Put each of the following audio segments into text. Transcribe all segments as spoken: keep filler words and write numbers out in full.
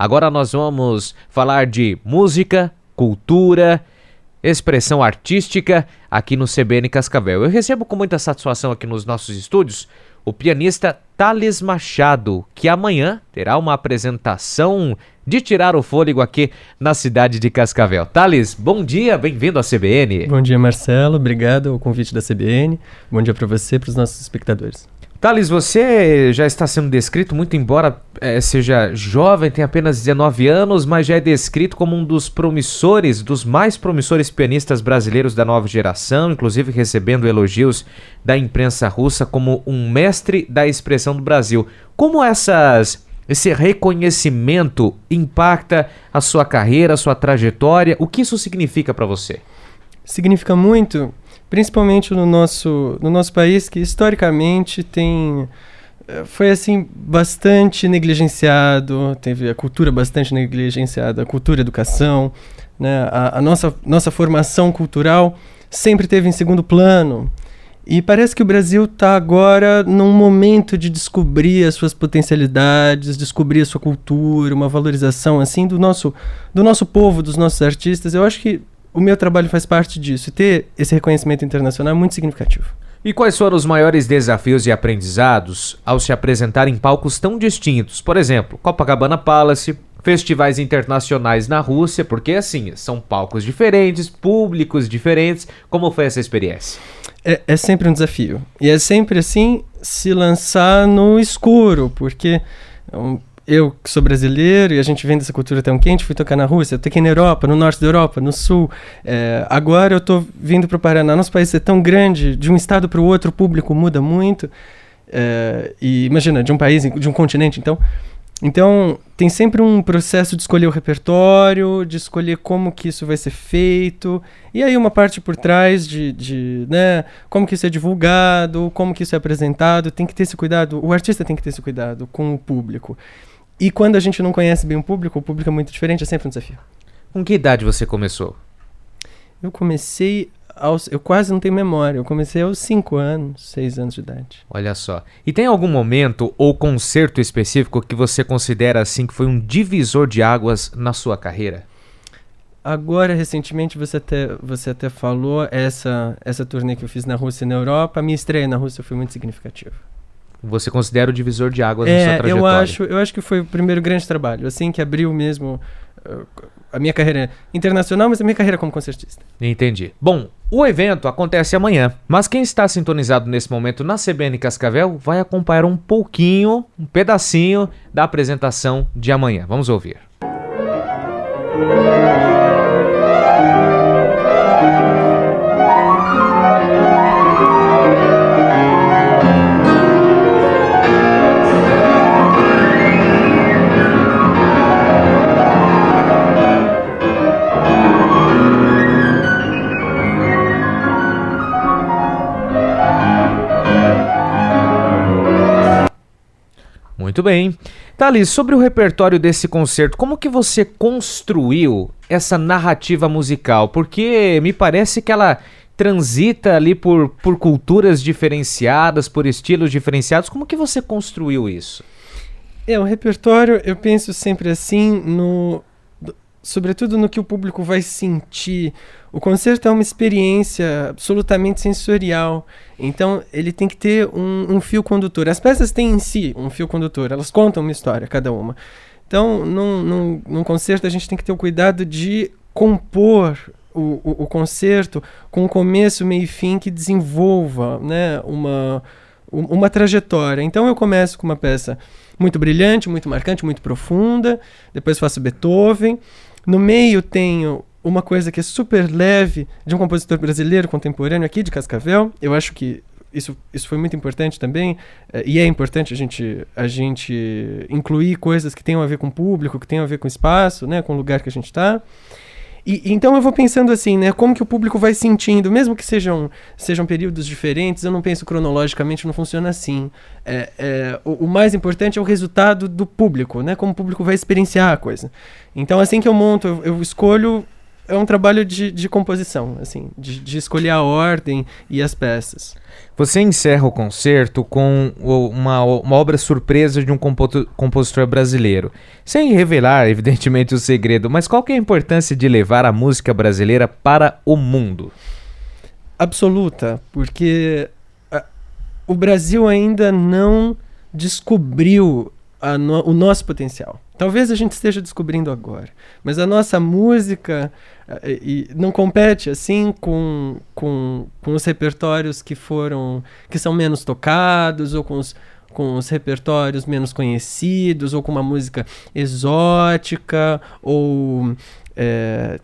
Agora nós vamos falar de música, cultura, expressão artística aqui no C B N Cascavel. Eu recebo com muita satisfação aqui nos nossos estúdios o pianista Thales Machado, que amanhã terá uma apresentação de tirar o fôlego aqui na cidade de Cascavel. Thales, bom dia, bem-vindo à C B N. Bom dia, Marcelo, obrigado ao convite da C B N. Bom dia para você e para os nossos espectadores. Thales, você já está sendo descrito, muito embora é, seja jovem, tem apenas dezenove anos, mas já é descrito como um dos promissores, dos mais promissores pianistas brasileiros da nova geração, inclusive recebendo elogios da imprensa russa como um mestre da expressão do Brasil. Como essas, esse reconhecimento impacta a sua carreira, a sua trajetória? O que isso significa para você? Significa muito, principalmente no nosso, no nosso país, que historicamente tem, foi assim, bastante negligenciado, teve a cultura bastante negligenciada, a cultura e a educação, né? a, a nossa, nossa formação cultural sempre teve em segundo plano. E parece que o Brasil está agora num momento de descobrir as suas potencialidades, descobrir a sua cultura, uma valorização assim do nosso, do nosso povo, dos nossos artistas. Eu acho que o meu trabalho faz parte disso, e ter esse reconhecimento internacional é muito significativo. E quais foram os maiores desafios e aprendizados ao se apresentar em palcos tão distintos? Por exemplo, Copacabana Palace, festivais internacionais na Rússia, porque assim, são palcos diferentes, públicos diferentes. Como foi essa experiência? É, é sempre um desafio. E é sempre assim, se lançar no escuro, porque um, eu que sou brasileiro e a gente vem dessa cultura tão quente, fui tocar na Rússia, eu toquei na Europa, no norte da Europa, no sul. É, agora eu estou vindo para o Paraná. Nosso país é tão grande, de um estado para o outro o público muda muito. É, e imagina, de um país, de um continente, então... Então, tem sempre um processo de escolher o repertório, de escolher como que isso vai ser feito, e aí uma parte por trás de, de né, como que isso é divulgado, como que isso é apresentado. Tem que ter esse cuidado, o artista tem que ter esse cuidado com o público. E quando a gente não conhece bem o público, o público é muito diferente, é sempre um desafio. Com que idade você começou? Eu comecei... Aos, eu quase não tenho memória, eu comecei aos cinco anos, seis anos de idade. Olha só. E tem algum momento ou concerto específico que você considera assim que foi um divisor de águas na sua carreira? Agora, recentemente, você até, você até falou, essa, essa turnê que eu fiz na Rússia e na Europa, a minha estreia na Rússia foi muito significativa. Você considera o divisor de águas é, na sua trajetória? Eu acho, eu acho que foi o primeiro grande trabalho, assim, que abriu mesmo... Uh, a minha carreira internacional, mas a minha carreira como concertista. Entendi. Bom, o evento acontece amanhã, mas quem está sintonizado nesse momento na C B N Cascavel vai acompanhar um pouquinho, um pedacinho da apresentação de amanhã. Vamos ouvir. Muito bem. Thales, sobre o repertório desse concerto, como que você construiu essa narrativa musical? Porque me parece que ela transita ali por, por culturas diferenciadas, por estilos diferenciados. Como que você construiu isso? É, o repertório, eu penso sempre assim, no, sobretudo no que o público vai sentir. O concerto é uma experiência absolutamente sensorial, então ele tem que ter um, um fio condutor. As peças têm em si um fio condutor, elas contam uma história, cada uma. Então, num, num, num concerto, a gente tem que ter o cuidado de compor o, o, o concerto com um começo, meio e fim que desenvolva, né, uma, uma trajetória. Então, eu começo com uma peça muito brilhante, muito marcante, muito profunda, depois faço Beethoven. No meio tenho uma coisa que é super leve, de um compositor brasileiro contemporâneo aqui de Cascavel. Eu acho que isso, isso foi muito importante também, eh, e é importante a gente, a gente incluir coisas que tenham a ver com o público, que tenham a ver com o espaço, né, com o lugar que a gente está. E, então eu vou pensando assim, né, como que o público vai sentindo, mesmo que sejam, sejam períodos diferentes, eu não penso cronologicamente, não funciona assim. É, é, o, o mais importante é o resultado do público, né, como o público vai experienciar a coisa. Então assim que eu monto, eu, eu escolho é um trabalho de, de composição, assim, de, de escolher a ordem e as peças. Você encerra o concerto com uma, uma obra surpresa de um compo- compositor brasileiro. Sem revelar, evidentemente, o segredo, mas qual que é a importância de levar a música brasileira para o mundo? Absoluta, porque a, o Brasil ainda não descobriu a no, o nosso potencial. Talvez a gente esteja descobrindo agora, mas a nossa música e, e não compete assim com, com, com os repertórios que foram, que são menos tocados, ou com os, com os repertórios menos conhecidos, ou com uma música exótica, ou é,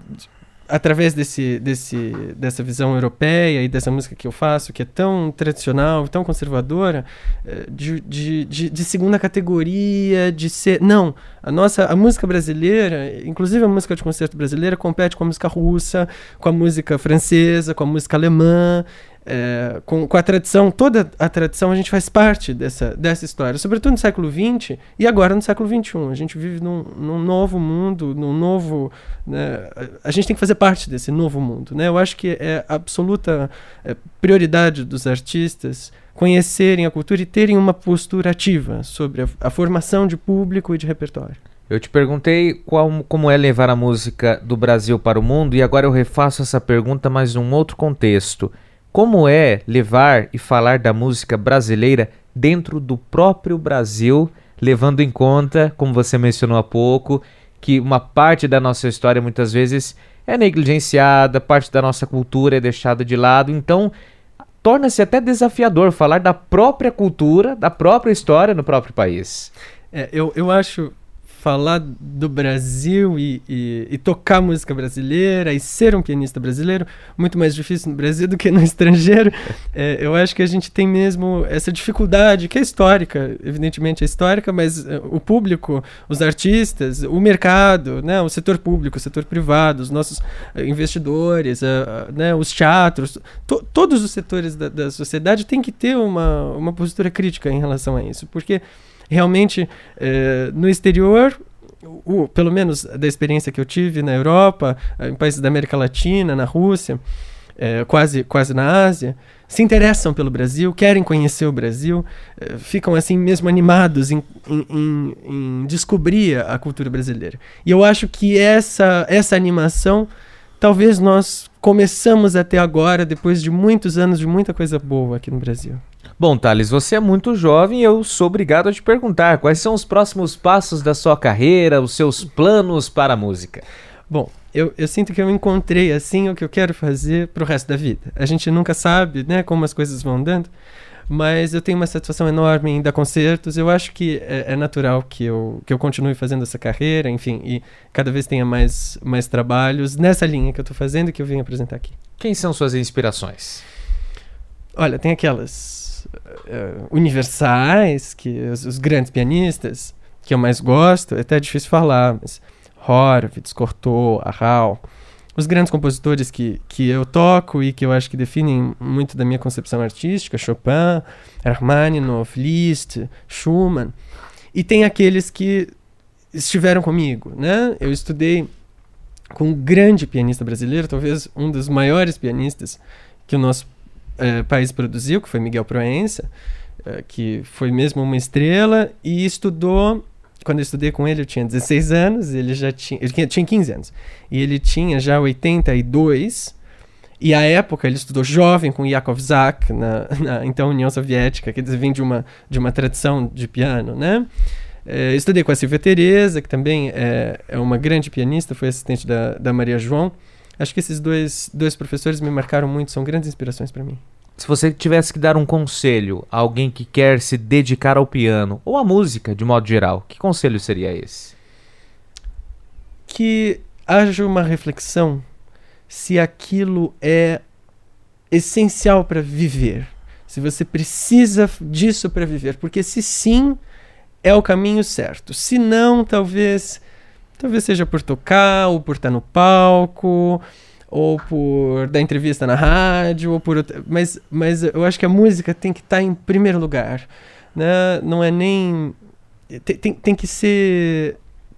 através desse, desse, dessa visão europeia e dessa música que eu faço, que é tão tradicional, tão conservadora, de, de, de, de segunda categoria, de ser... Não, a nossa a música brasileira, inclusive a música de concerto brasileira, compete com a música russa, com a música francesa, com a música alemã, é, com, com a tradição, toda a tradição, a gente faz parte dessa, dessa história, sobretudo no século vinte e agora no século vinte e um. A gente vive num, num novo mundo, num novo... Né, a gente tem que fazer parte desse novo mundo. Né? Eu acho que é absoluta é, prioridade dos artistas conhecerem a cultura e terem uma postura ativa sobre a, a formação de público e de repertório. Eu te perguntei qual, como é levar a música do Brasil para o mundo, e agora eu refaço essa pergunta, mas num outro contexto. Como é levar e falar da música brasileira dentro do próprio Brasil, levando em conta, como você mencionou há pouco, que uma parte da nossa história muitas vezes é negligenciada, parte da nossa cultura é deixada de lado, então torna-se até desafiador falar da própria cultura, da própria história no próprio país. É, eu, eu acho falar do Brasil e, e, e tocar música brasileira e ser um pianista brasileiro muito mais difícil no Brasil do que no estrangeiro. É, eu acho que a gente tem mesmo essa dificuldade, que é histórica, evidentemente é histórica, mas uh, o público, os artistas, o mercado, né, o setor público, o setor privado, os nossos uh, investidores, uh, uh, né, os teatros, to, todos os setores da, da sociedade têm que ter uma, uma postura crítica em relação a isso, porque realmente, eh, no exterior, o, pelo menos da experiência que eu tive na Europa, em países da América Latina, na Rússia, eh, quase, quase na Ásia, se interessam pelo Brasil, querem conhecer o Brasil, eh, ficam assim mesmo animados em, em, em, em descobrir a cultura brasileira. E eu acho que essa, essa animação, talvez nós começamos até agora, depois de muitos anos de muita coisa boa aqui no Brasil. Bom, Thales, você é muito jovem e eu sou obrigado a te perguntar quais são os próximos passos da sua carreira, os seus planos para a música. Bom, eu, eu sinto que eu encontrei assim o que eu quero fazer pro resto da vida. A gente nunca sabe, né, como as coisas vão andando, mas eu tenho uma satisfação enorme em dar concertos. Eu acho que é, é natural que eu, que eu continue fazendo essa carreira, enfim, e cada vez tenha mais, mais trabalhos nessa linha que eu estou fazendo e que eu vim apresentar aqui. Quem são suas inspirações? Olha, tem aquelas uh, universais, que os, os grandes pianistas que eu mais gosto, é até difícil falar, mas Horowitz, Cortot, Arrau, os grandes compositores que, que eu toco e que eu acho que definem muito da minha concepção artística, Chopin, Rachmaninoff, Liszt, Schumann, e tem aqueles que estiveram comigo, né? Eu estudei com um grande pianista brasileiro, talvez um dos maiores pianistas que o nosso eh, país produziu, que foi Miguel Proença, eh, que foi mesmo uma estrela, e estudou... Quando eu estudei com ele, eu tinha dezesseis anos, ele já tinha, ele tinha quinze anos, e ele tinha já oitenta e dois, e à época ele estudou jovem com Yakov Zak, na, na então União Soviética, que vem de uma, de uma tradição de piano, né? É, estudei com a Silvia Tereza, que também é, é uma grande pianista, foi assistente da, da Maria João. Acho que esses dois, dois professores me marcaram muito, são grandes inspirações para mim. Se você tivesse que dar um conselho a alguém que quer se dedicar ao piano ou à música de modo geral, que conselho seria esse? Que haja uma reflexão se aquilo é essencial para viver, se você precisa disso para viver, porque se sim, é o caminho certo. Se não, talvez, talvez seja por tocar, ou por estar no palco, ou por dar entrevista na rádio, ou por outra, mas, mas eu acho que a música tem que estar em primeiro lugar, né? Não é nem... Tem, tem, tem que ser...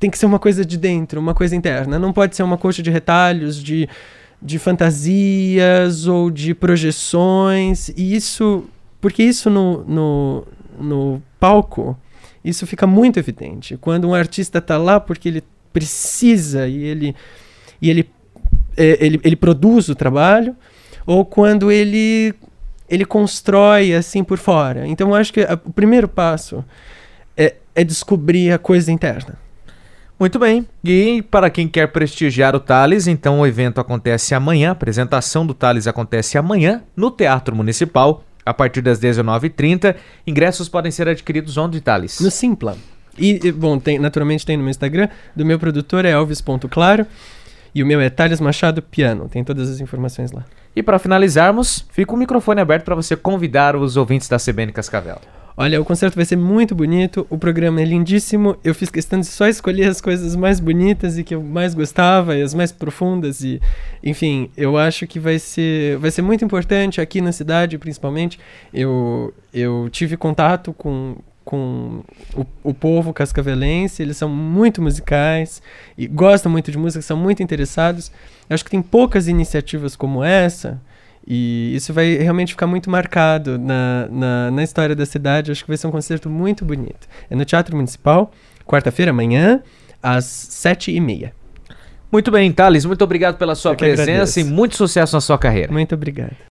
tem que ser uma coisa de dentro, uma coisa interna. Não pode ser uma coxa de retalhos, de, de fantasias ou de projeções. E isso, porque isso no, no, no palco, isso fica muito evidente. Quando um artista está lá porque ele precisa e ele, e ele, é, ele, ele produz o trabalho, ou quando ele, ele constrói assim por fora. Então eu acho que a, o primeiro passo é, é descobrir a coisa interna. Muito bem. E para quem quer prestigiar o Tales, então o evento acontece amanhã, a apresentação do Tales acontece amanhã no Teatro Municipal, a partir das dezenove e trinta. Ingressos podem ser adquiridos onde, Tales? No Simpla. E, bom, tem, naturalmente tem no meu Instagram, do meu produtor é elvis ponto claro, e o meu é Thales Machado Piano, tem todas as informações lá. E para finalizarmos, fica o microfone aberto para você convidar os ouvintes da C B N Cascavel. Olha, o concerto vai ser muito bonito, o programa é lindíssimo, eu fiz questão de só escolher as coisas mais bonitas e que eu mais gostava, e as mais profundas, e enfim, eu acho que vai ser, vai ser muito importante aqui na cidade, principalmente. Eu, eu tive contato com, com o, o povo cascavelense, eles são muito musicais, e gostam muito de música, são muito interessados. Eu acho que tem poucas iniciativas como essa, e isso vai realmente ficar muito marcado na, na, na história da cidade. Acho que vai ser um concerto muito bonito. É no Teatro Municipal, quarta-feira, amanhã, às sete e meia. Muito bem, Tales, muito obrigado pela sua Eu que presença agradeço. e muito sucesso na sua carreira. Muito obrigado.